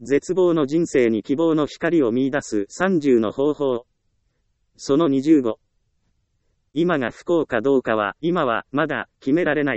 絶望の人生に希望の光を見出す30の方法。その25。今が不幸かどうかは、今はまだ決められない。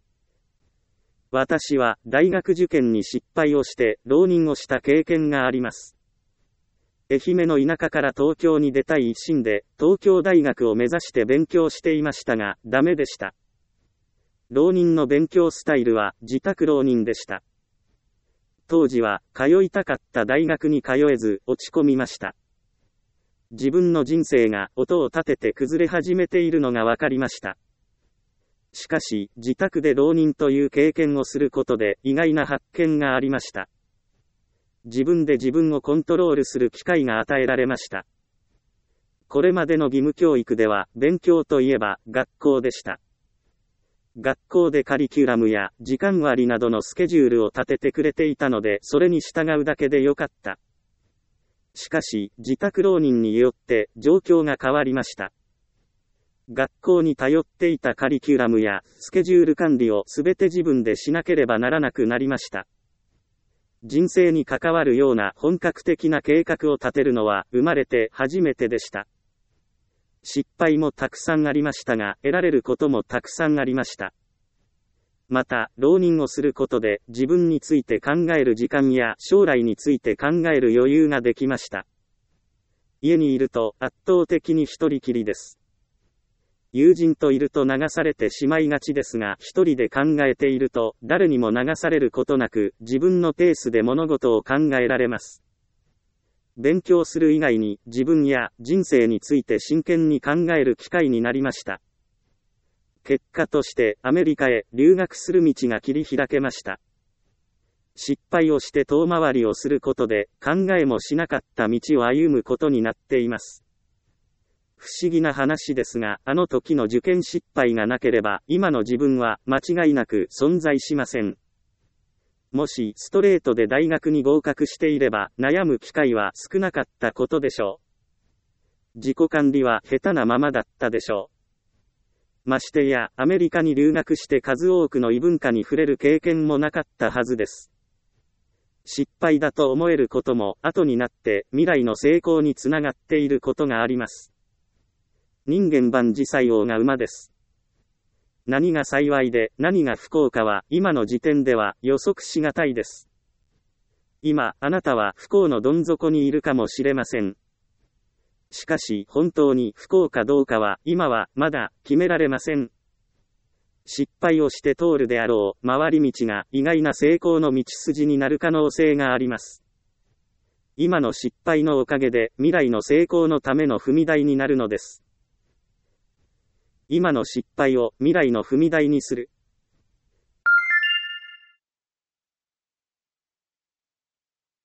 私は大学受験に失敗をして浪人をした経験があります。愛媛の田舎から東京に出たい一心で東京大学を目指して勉強していましたが、ダメでした。浪人の勉強スタイルは自宅浪人でした。当時は通いたかった大学に通えず落ち込みました。自分の人生が音を立てて崩れ始めているのがわかりました。しかし、自宅で浪人という経験をすることで意外な発見がありました。自分で自分をコントロールする機会が与えられました。これまでの義務教育では、勉強といえば学校でした。学校でカリキュラムや時間割などのスケジュールを立ててくれていたので、それに従うだけでよかった。しかし、自宅浪人によって状況が変わりました。学校に頼っていたカリキュラムやスケジュール管理をすべて自分でしなければならなくなりました。人生に関わるような本格的な計画を立てるのは生まれて初めてでした。失敗もたくさんありましたが、得られることもたくさんありました。また、浪人をすることで自分について考える時間や将来について考える余裕ができました。家にいると圧倒的に一人きりです。友人といると流されてしまいがちですが、一人で考えていると誰にも流されることなく自分のペースで物事を考えられます。勉強する以外に自分や人生について真剣に考える機会になりました。結果としてアメリカへ留学する道が切り開けました。失敗をして遠回りをすることで考えもしなかった道を歩むことになっています。不思議な話ですが、あの時の受験失敗がなければ、今の自分は間違いなく存在しません。もしストレートで大学に合格していれば、悩む機会は少なかったことでしょう。自己管理は下手なままだったでしょう。ましてや、アメリカに留学して数多くの異文化に触れる経験もなかったはずです。失敗だと思えることも、後になって未来の成功につながっていることがあります。人間万事塞翁が馬です。何が幸いで何が不幸かは今の時点では予測しがたいです。今、あなたは不幸のどん底にいるかもしれません。しかし本当に不幸かどうかは今はまだ決められません。失敗をして通るであろう回り道が意外な成功の道筋になる可能性があります。今の失敗のおかげで未来の成功のための踏み台になるのです。今の失敗を未来の踏み台にする。